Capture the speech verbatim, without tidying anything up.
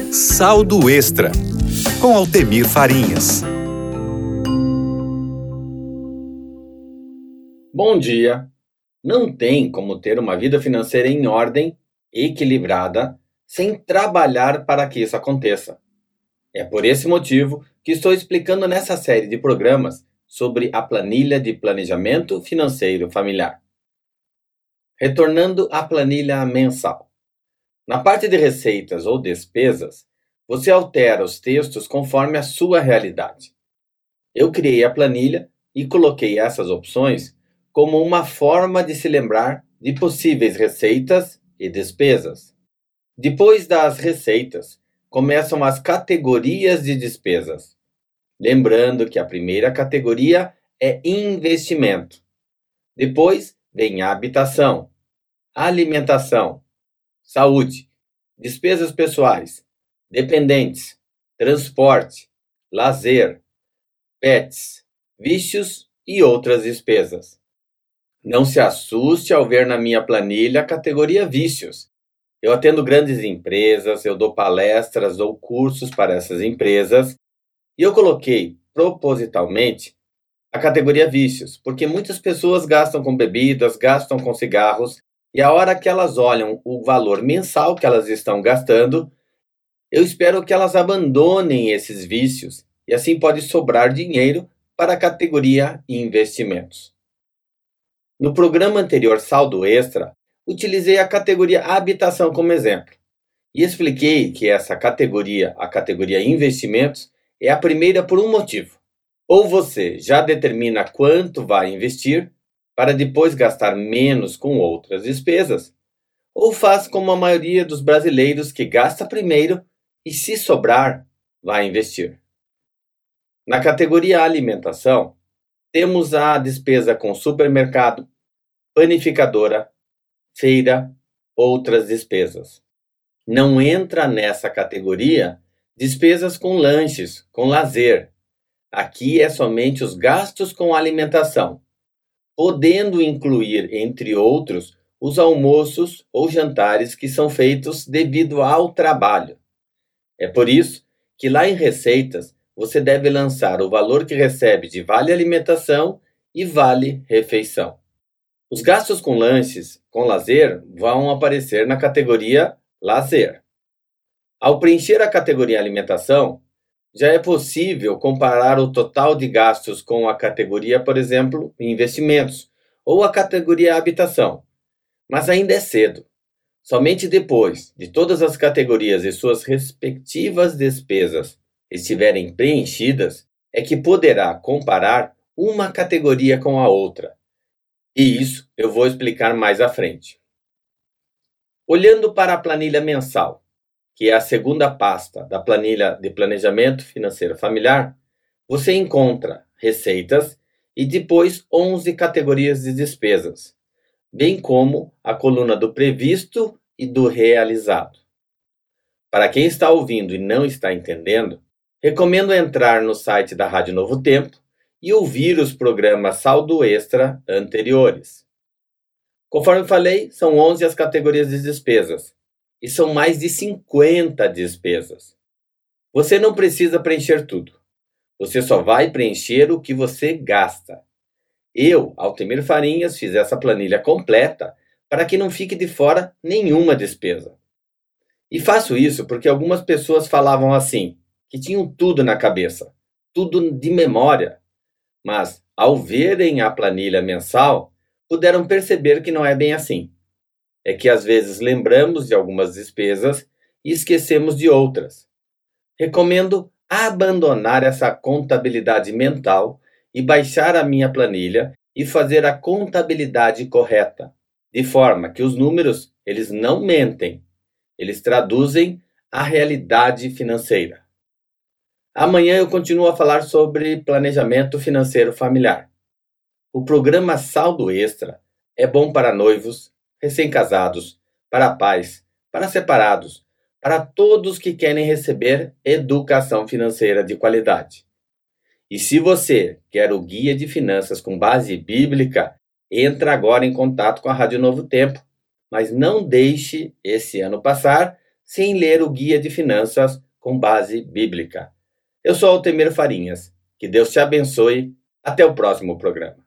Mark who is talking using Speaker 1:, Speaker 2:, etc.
Speaker 1: Saldo Extra, com Altemir Farinhas.
Speaker 2: Bom dia! Não tem como ter uma vida financeira em ordem, equilibrada, sem trabalhar para que isso aconteça. É por esse motivo que estou explicando nessa série de programas sobre a planilha de planejamento financeiro familiar. Retornando à planilha mensal. Na parte de receitas ou despesas, você altera os textos conforme a sua realidade. Eu criei a planilha e coloquei essas opções como uma forma de se lembrar de possíveis receitas e despesas. Depois das receitas, começam as categorias de despesas. Lembrando que a primeira categoria é investimento. Depois vem a habitação, alimentação, saúde, despesas pessoais, dependentes, transporte, lazer, pets, vícios e outras despesas. Não se assuste ao ver na minha planilha a categoria vícios. Eu atendo grandes empresas, eu dou palestras ou cursos para essas empresas e eu coloquei propositalmente a categoria vícios, porque muitas pessoas gastam com bebidas, gastam com cigarros e a hora que elas olham o valor mensal que elas estão gastando, eu espero que elas abandonem esses vícios e assim pode sobrar dinheiro para a categoria investimentos. No programa anterior Saldo Extra, utilizei a categoria habitação como exemplo e expliquei que essa categoria, a categoria investimentos, é a primeira por um motivo. Ou você já determina quanto vai investir para depois gastar menos com outras despesas, ou faz como a maioria dos brasileiros que gasta primeiro e, se sobrar, vai investir. Na categoria alimentação, temos a despesa com supermercado, panificadora, feira, outras despesas. Não entra nessa categoria despesas com lanches, com lazer. Aqui é somente os gastos com alimentação, podendo incluir, entre outros, os almoços ou jantares que são feitos devido ao trabalho. É por isso que lá em receitas você deve lançar o valor que recebe de vale alimentação e vale refeição. Os gastos com lanches, com lazer, vão aparecer na categoria lazer. Ao preencher a categoria alimentação, já é possível comparar o total de gastos com a categoria, por exemplo, investimentos, ou a categoria habitação. Mas ainda é cedo. Somente depois de todas as categorias e suas respectivas despesas estiverem preenchidas, é que poderá comparar uma categoria com a outra. E isso eu vou explicar mais à frente. Olhando para a planilha mensal, que é a segunda pasta da planilha de planejamento financeiro familiar, você encontra receitas e depois onze categorias de despesas, bem como a coluna do previsto e do realizado. Para quem está ouvindo e não está entendendo, recomendo entrar no site da Rádio Novo Tempo e ouvir os programas Saldo Extra anteriores. Conforme falei, são onze as categorias de despesas e são mais de cinquenta despesas. Você não precisa preencher tudo. Você só vai preencher o que você gasta. Eu, Altemir Farinhas, fiz essa planilha completa para que não fique de fora nenhuma despesa. E faço isso porque algumas pessoas falavam assim, que tinham tudo na cabeça, tudo de memória. Mas, ao verem a planilha mensal, puderam perceber que não é bem assim. É que às vezes lembramos de algumas despesas e esquecemos de outras. Recomendo abandonar essa contabilidade mental e baixar a minha planilha e fazer a contabilidade correta, de forma que os números, eles não mentem, eles traduzem a realidade financeira. Amanhã eu continuo a falar sobre planejamento financeiro familiar. O programa Saldo Extra é bom para noivos, recém-casados, para pais, para separados, para todos que querem receber educação financeira de qualidade. E se você quer o guia de finanças com base bíblica, entra agora em contato com a Rádio Novo Tempo, mas não deixe esse ano passar sem ler o Guia de Finanças com Base Bíblica. Eu sou Altemir Farinhas. Que Deus te abençoe. Até o próximo programa.